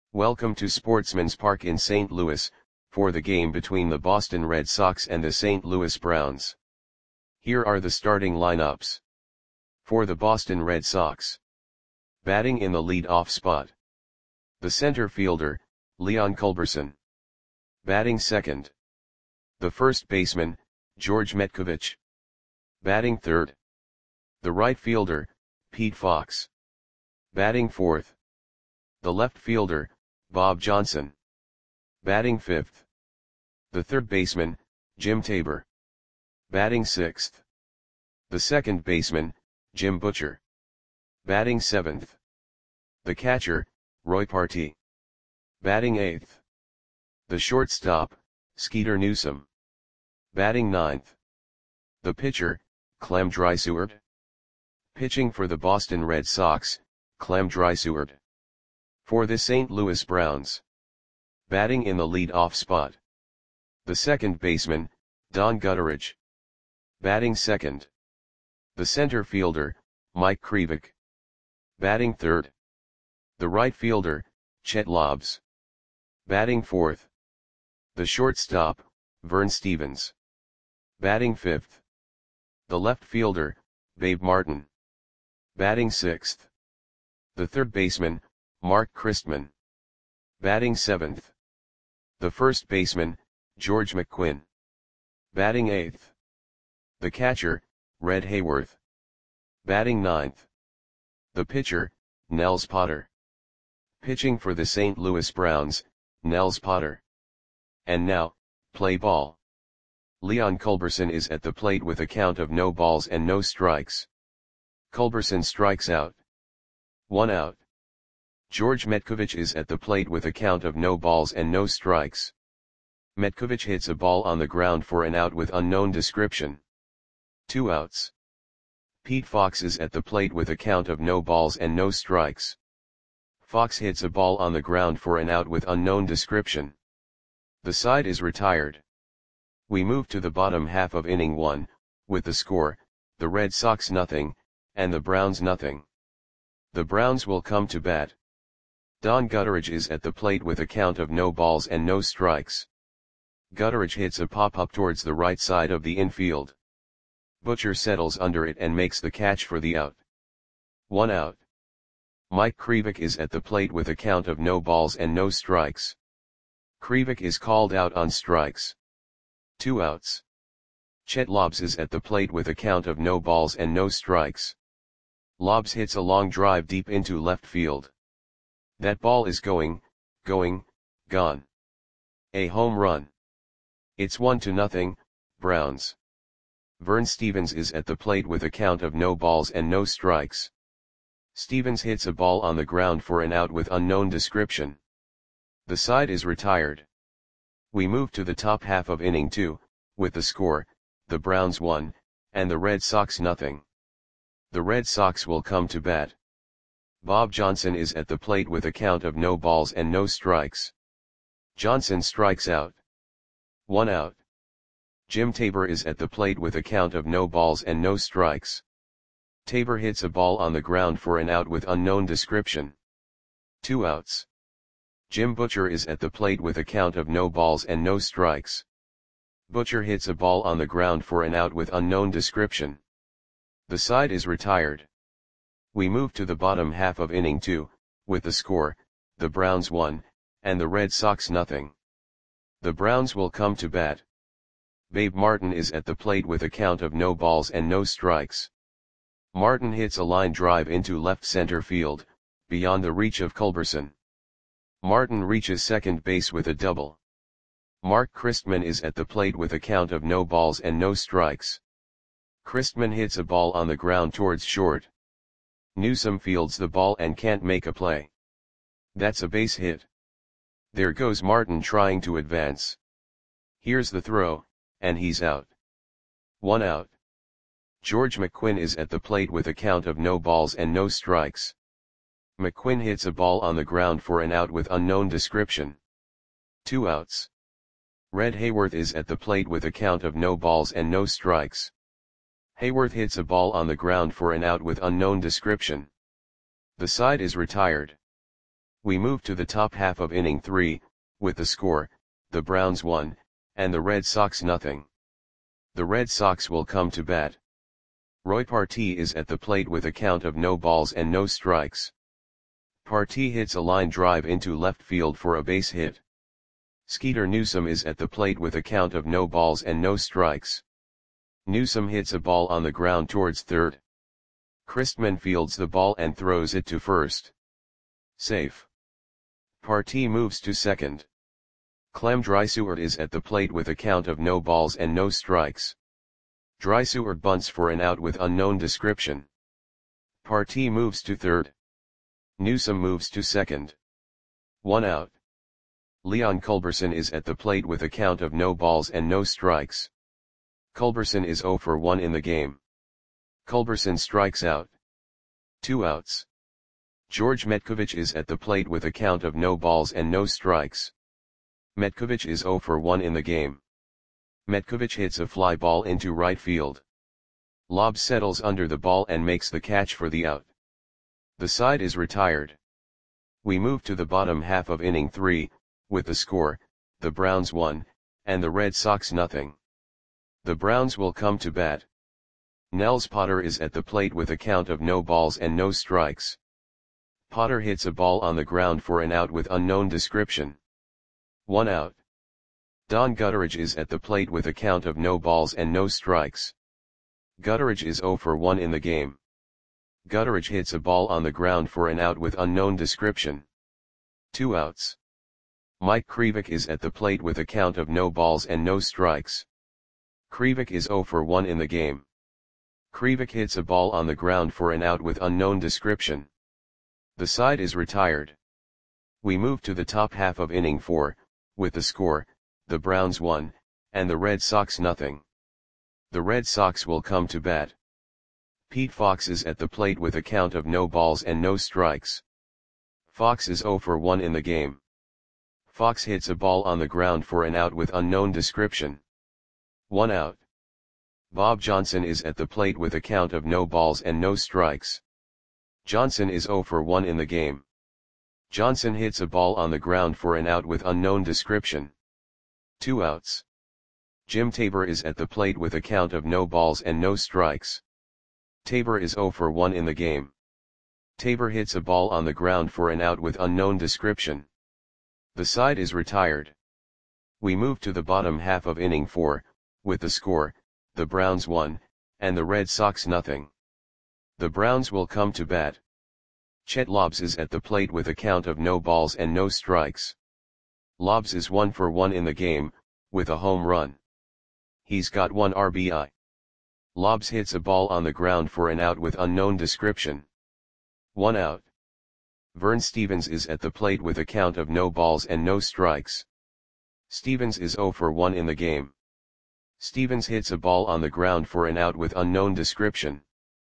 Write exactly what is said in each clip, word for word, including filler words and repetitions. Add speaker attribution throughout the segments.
Speaker 1: Welcome to Sportsman's Park in Saint Louis, for the game between the Boston Red Sox and the Saint Louis Browns. Here are the starting lineups. For the Boston Red Sox. Batting in the lead-off spot. The center fielder, Leon Culberson. Batting second. The first baseman, George Metcovich. Batting third. The right fielder, Pete Fox. Batting fourth. The left fielder, Bob Johnson. Batting fifth. The third baseman, Jim Tabor. Batting sixth. The second baseman, Jim Butcher. Batting seventh. The catcher, Roy Partee. Batting eighth. The shortstop, Skeeter Newsom. Batting ninth. The pitcher, Clem Dryseward. Pitching for the Boston Red Sox, Clem Dryseward. For the Saint Louis Browns. Batting in the lead-off spot. The second baseman, Don Gutteridge. Batting second. The center fielder, Mike Krivik. Batting third. The right fielder, Chet Lobbs. Batting fourth. The shortstop, Vern Stevens. Batting fifth. The left fielder, Babe Martin. Batting sixth. The third baseman, Mark Christman. Batting seventh. The first baseman, George McQuinn. Batting eighth. The catcher, Red Hayworth. Batting ninth. The pitcher, Nels Potter. Pitching for the Saint Louis Browns, Nels Potter. And now, play ball. Leon Culberson is at the plate with a count of no balls and no strikes. Culberson strikes out. One out. George Metcovich is at the plate with a count of no balls and no strikes. Metcovich hits a ball on the ground for an out with unknown description. Two outs. Pete Fox is at the plate with a count of no balls and no strikes. Fox hits a ball on the ground for an out with unknown description. The side is retired. We move to the bottom half of inning one, with the score, the Red Sox nothing, and the Browns nothing. The Browns will come to bat. Don Gutteridge is at the plate with a count of no balls and no strikes. Gutteridge hits a pop-up towards the right side of the infield. Butcher settles under it and makes the catch for the out. One out. Mike Krivik is at the plate with a count of no balls and no strikes. Krivik is called out on strikes. Two outs. Chet Lobbs is at the plate with a count of no balls and no strikes. Lobbs hits a long drive deep into left field. That ball is going, going, gone. A home run. It's one to nothing, Browns. Vern Stevens is at the plate with a count of no balls and no strikes. Stevens hits a ball on the ground for an out with unknown description. The side is retired. We move to the top half of inning two, with the score, the Browns one, and the Red Sox nothing. The Red Sox will come to bat. Bob Johnson is at the plate with a count of no balls and no strikes. Johnson strikes out. One out. Jim Tabor is at the plate with a count of no balls and no strikes. Tabor hits a ball on the ground for an out with unknown description. Two outs. Jim Butcher is at the plate with a count of no balls and no strikes. Butcher hits a ball on the ground for an out with unknown description. The side is retired. We move to the bottom half of inning two, with the score, the Browns one, and the Red Sox nothing. The Browns will come to bat. Babe Martin is at the plate with a count of no balls and no strikes. Martin hits a line drive into left center field, beyond the reach of Culberson. Martin reaches second base with a double. Mark Christman is at the plate with a count of no balls and no strikes. Christman hits a ball on the ground towards short. Newsom fields the ball and can't make a play. That's a base hit. There goes Martin trying to advance. Here's the throw, and he's out. One out. George McQuinn is at the plate with a count of no balls and no strikes. McQuinn hits a ball on the ground for an out with unknown description. Two outs. Red Hayworth is at the plate with a count of no balls and no strikes. Hayworth hits a ball on the ground for an out with unknown description. The side is retired. We move to the top half of inning three, with the score, the Browns one, and the Red Sox nothing. The Red Sox will come to bat. Roy Partee is at the plate with a count of no balls and no strikes. Partee hits a line drive into left field for a base hit. Skeeter Newsom is at the plate with a count of no balls and no strikes. Newsom hits a ball on the ground towards third. Christman fields the ball and throws it to first. Safe. Partee moves to second. Clem Dryseward is at the plate with a count of no balls and no strikes. Dryseward bunts for an out with unknown description. Partee moves to third. Newsom moves to second. One out. Leon Culberson is at the plate with a count of no balls and no strikes. Culberson is oh for one in the game. Culberson strikes out. Two outs. George Metkovich is at the plate with a count of no balls and no strikes. Metkovich is oh for one in the game. Metkovich hits a fly ball into right field. Lobb settles under the ball and makes the catch for the out. The side is retired. We move to the bottom half of inning three, with the score, the Browns one, and the Red Sox nothing. The Browns will come to bat. Nels Potter is at the plate with a count of no balls and no strikes. Potter hits a ball on the ground for an out with unknown description. One out. Don Gutteridge is at the plate with a count of no balls and no strikes. Gutteridge is oh for one in the game. Gutteridge hits a ball on the ground for an out with unknown description. Two outs. Mike Krivik is at the plate with a count of no balls and no strikes. Krivik is oh for one in the game. Krivik hits a ball on the ground for an out with unknown description. The side is retired. We move to the top half of inning four, with the score, the Browns one, and the Red Sox nothing. The Red Sox will come to bat. Pete Fox is at the plate with a count of no balls and no strikes. Fox is oh for one in the game. Fox hits a ball on the ground for an out with unknown description. One out. Bob Johnson is at the plate with a count of no balls and no strikes. Johnson is oh for one in the game. Johnson hits a ball on the ground for an out with unknown description. Two outs. Jim Tabor is at the plate with a count of no balls and no strikes. Tabor is oh for one in the game. Tabor hits a ball on the ground for an out with unknown description. The side is retired. We move to the bottom half of inning four, with the score, the Browns one, and the Red Sox nothing. The Browns will come to bat. Chet Lobbs is at the plate with a count of no balls and no strikes. Lobbs is one for one in the game, with a home run. He's got one R B I. Lobbs hits a ball on the ground for an out with unknown description. One out. Vern Stevens is at the plate with a count of no balls and no strikes. Stevens is oh for one in the game. Stevens hits a ball on the ground for an out with unknown description.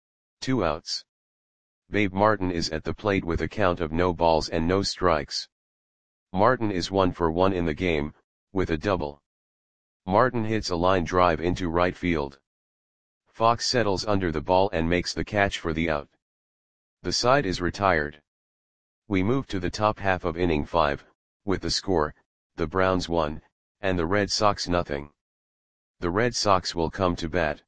Speaker 1: Two outs. Babe Martin is at the plate with a count of no balls and no strikes. Martin is one for one in the game, with a double. Martin hits a line drive into right field. Fox settles under the ball and makes the catch for the out. The side is retired. We move to the top half of inning five, with the score, the Browns one, and the Red Sox nothing. The Red Sox will come to bat.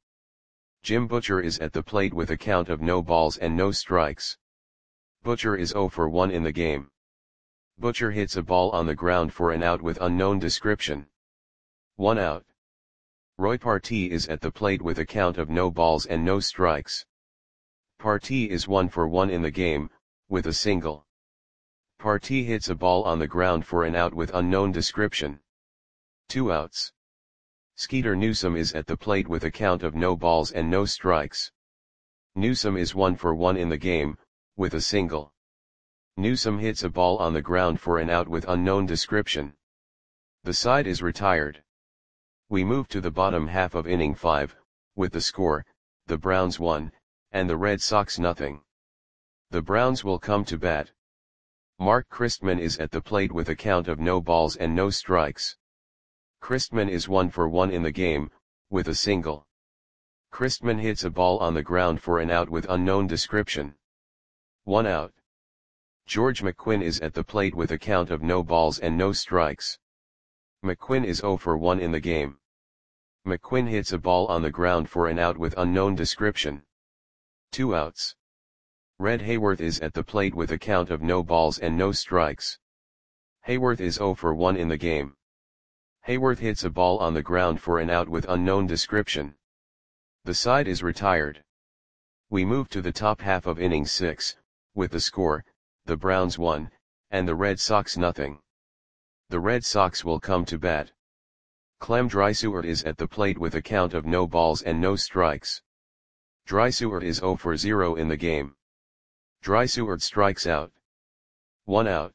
Speaker 1: Jim Butcher is at the plate with a count of no balls and no strikes. Butcher is oh for one in the game. Butcher hits a ball on the ground for an out with unknown description. One out. Roy Partee is at the plate with a count of no balls and no strikes. Partee is one for one in the game, with a single. Partee hits a ball on the ground for an out with unknown description. Two outs. Skeeter Newsom is at the plate with a count of no balls and no strikes. Newsom is one for one in the game, with a single. Newsom hits a ball on the ground for an out with unknown description. The side is retired. We move to the bottom half of inning five, with the score, the Browns one, and the Red Sox nothing. The Browns will come to bat. Mark Christman is at the plate with a count of no balls and no strikes. Christman is one for one in the game, with a single. Christman hits a ball on the ground for an out with unknown description. One out. George McQuinn is at the plate with a count of no balls and no strikes. McQuinn is zero for one in the game. McQuinn hits a ball on the ground for an out with unknown description. Two outs. Red Hayworth is at the plate with a count of no balls and no strikes. Hayworth is zero for one in the game. Hayworth hits a ball on the ground for an out with unknown description. The side is retired. We move to the top half of inning six, with the score, the Browns one, and the Red Sox nothing. The Red Sox will come to bat. Clem Drysdale is at the plate with a count of no balls and no strikes. Drysdale is zero for zero in the game. Drysdale strikes out. One out.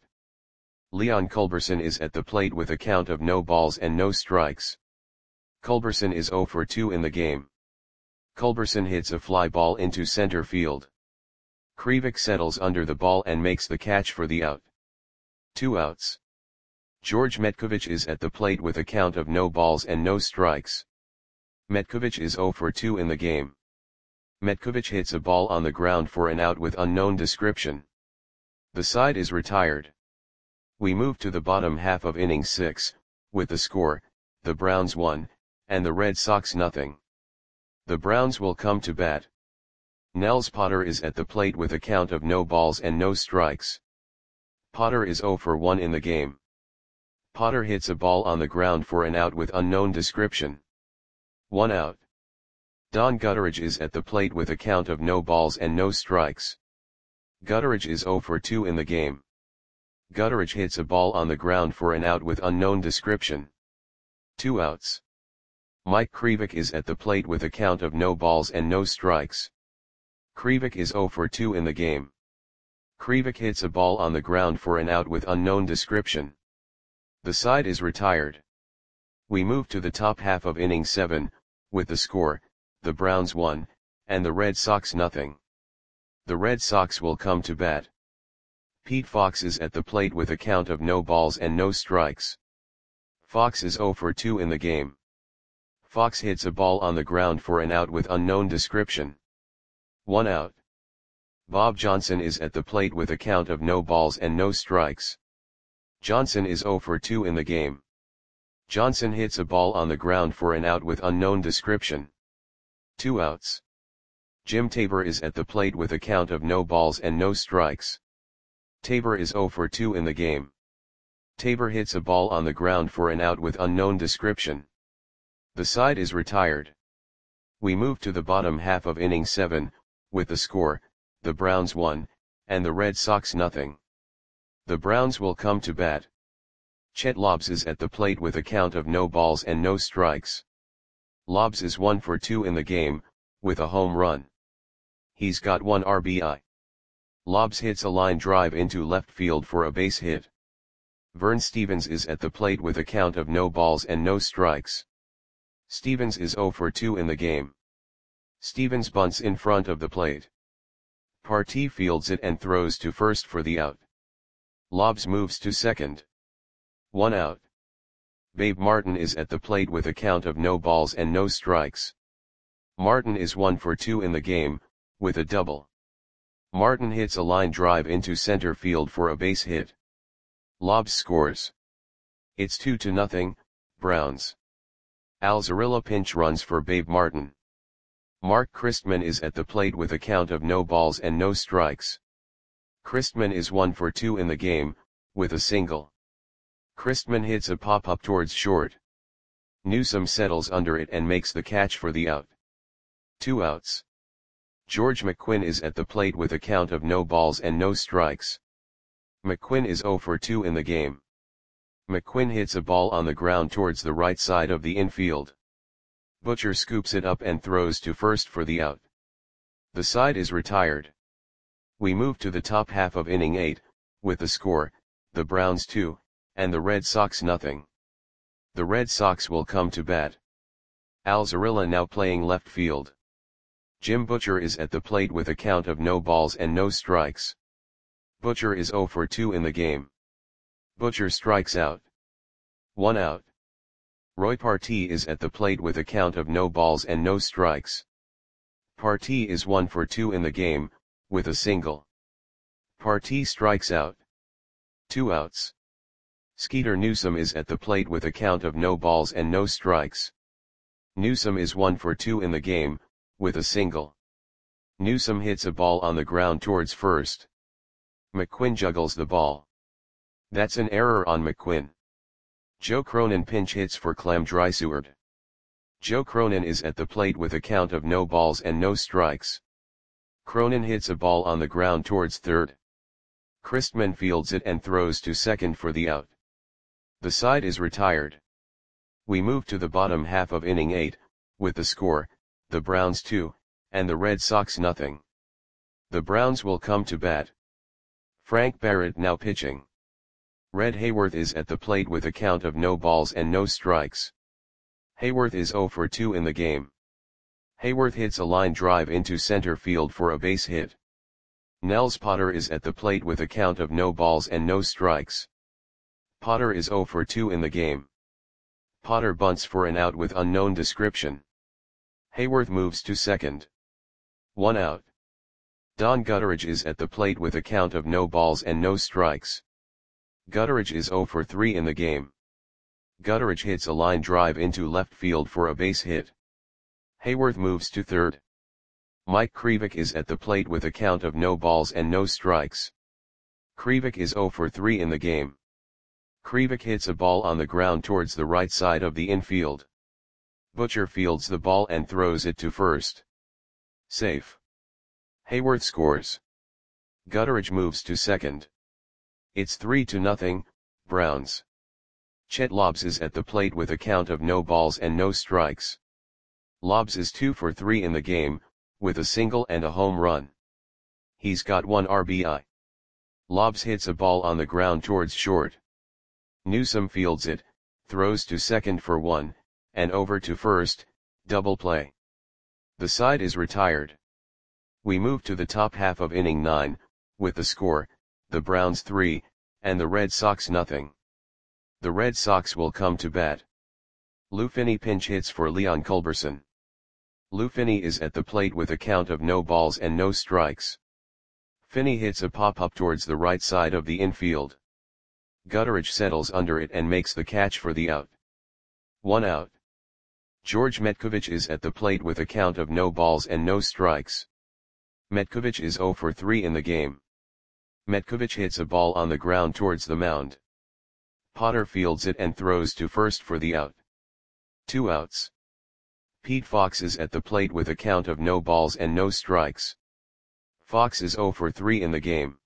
Speaker 1: Leon Culberson is at the plate with a count of no balls and no strikes. Culberson is zero for two in the game. Culberson hits a fly ball into center field. Krivik settles under the ball and makes the catch for the out. Two outs. George Metkovich is at the plate with a count of no balls and no strikes. Metkovich is zero for two in the game. Metkovich hits a ball on the ground for an out with unknown description. The side is retired. We move to the bottom half of inning six, with the score, the Browns one, and the Red Sox nothing. The Browns will come to bat. Nels Potter is at the plate with a count of no balls and no strikes. Potter is zero for one in the game. Potter hits a ball on the ground for an out with unknown description. One out. Don Gutteridge is at the plate with a count of no balls and no strikes. Gutteridge is zero for two in the game. Gutteridge hits a ball on the ground for an out with unknown description. Two outs. Mike Krivik is at the plate with a count of no balls and no strikes. Krivik is zero for two in the game. Krivik hits a ball on the ground for an out with unknown description. The side is retired. We move to the top half of inning seven, with the score, the Browns one, and the Red Sox nothing. The Red Sox will come to bat. Pete Fox is at the plate with a count of no balls and no strikes. Fox is zero for two in the game. Fox hits a ball on the ground for an out with unknown description. One out. Bob Johnson is at the plate with a count of no balls and no strikes. Johnson is zero for two in the game. Johnson hits a ball on the ground for an out with unknown description. Two outs. Jim Tabor is at the plate with a count of no balls and no strikes. Tabor is zero for two in the game. Tabor hits a ball on the ground for an out with unknown description. The side is retired. We move to the bottom half of inning seven, with the score, the Browns one, and the Red Sox nothing. The Browns will come to bat. Chet Lobbs is at the plate with a count of no balls and no strikes. Lobbs is one for two in the game, with a home run. He's got one R B I. Lobbs hits a line drive into left field for a base hit. Vern Stevens is at the plate with a count of no balls and no strikes. Stevens is zero for two in the game. Stevens bunts in front of the plate. Partee fields it and throws to first for the out. Lobbs moves to second. One out. Babe Martin is at the plate with a count of no balls and no strikes. Martin is one for two in the game, with a double. Martin hits a line drive into center field for a base hit. Lobbs scores. It's two to nothing, Browns. Al Zarilla pinch runs for Babe Martin. Mark Christman is at the plate with a count of no balls and no strikes. Christman is one for two in the game, with a single. Christman hits a pop-up towards short. Newsome settles under it and makes the catch for the out. Two outs. George McQuinn is at the plate with a count of no balls and no strikes. McQuinn is zero for two in the game. McQuinn hits a ball on the ground towards the right side of the infield. Butcher scoops it up and throws to first for the out. The side is retired. We move to the top half of inning eight, with the score, the Browns two, and the Red Sox nothing. The Red Sox will come to bat. Al Zarilla now playing left field. Jim Butcher is at the plate with a count of no balls and no strikes. Butcher is zero for two in the game. Butcher strikes out. One out. Roy Partee is at the plate with a count of no balls and no strikes. Partee is one for two in the game, with a single. Partee strikes out. Two outs. Skeeter Newsome is at the plate with a count of no balls and no strikes. Newsome is one for two in the game, with a single. Newsome hits a ball on the ground towards first. McQuinn juggles the ball. That's an error on McQuinn. Joe Cronin pinch hits for Clem Dryseward. Joe Cronin is at the plate with a count of no balls and no strikes. Cronin hits a ball on the ground towards third. Christman fields it and throws to second for the out. The side is retired. We move to the bottom half of inning eight, with the score, the Browns two, and the Red Sox nothing. The Browns will come to bat. Frank Barrett now pitching. Red Hayworth is at the plate with a count of no balls and no strikes. Hayworth is zero for two in the game. Hayworth hits a line drive into center field for a base hit. Nels Potter is at the plate with a count of no balls and no strikes. Potter is zero for two in the game. Potter bunts for an out with unknown description. Hayworth moves to second. One out. Don Gutteridge is at the plate with a count of no balls and no strikes. Gutteridge is zero for three in the game. Gutteridge hits a line drive into left field for a base hit. Hayworth moves to third. Mike Krivik is at the plate with a count of no balls and no strikes. Krivik is zero for three in the game. Krivik hits a ball on the ground towards the right side of the infield. Butcher fields the ball and throws it to first. Safe. Hayworth scores. Gutteridge moves to second. It's three to nothing, Browns. Chet Lobbs is at the plate with a count of no balls and no strikes. Lobbs is two for three in the game, with a single and a home run. He's got one R B I. Lobbs hits a ball on the ground towards short. Newsome fields it, throws to second for one, and over to first, double play. The side is retired. We move to the top half of inning nine, with the score, the Browns three, and the Red Sox nothing. The Red Sox will come to bat. Lou Finney pinch hits for Leon Culberson. Lou Finney is at the plate with a count of no balls and no strikes. Finney hits a pop-up towards the right side of the infield. Gutteridge settles under it and makes the catch for the out. One out. George Metkovich is at the plate with a count of no balls and no strikes. Metkovich is zero for three in the game. Metkovich hits a ball on the ground towards the mound. Potter fields it and throws to first for the out. Two outs. Pete Fox is at the plate with a count of no balls and no strikes. Fox is zero for three in the game.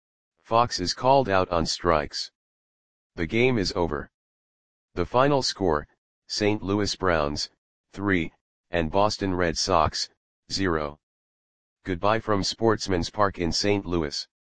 Speaker 1: Fox is called out on strikes. The game is over. The final score, Saint Louis Browns, three, and Boston Red Sox, zero. Goodbye from Sportsman's Park in Saint Louis.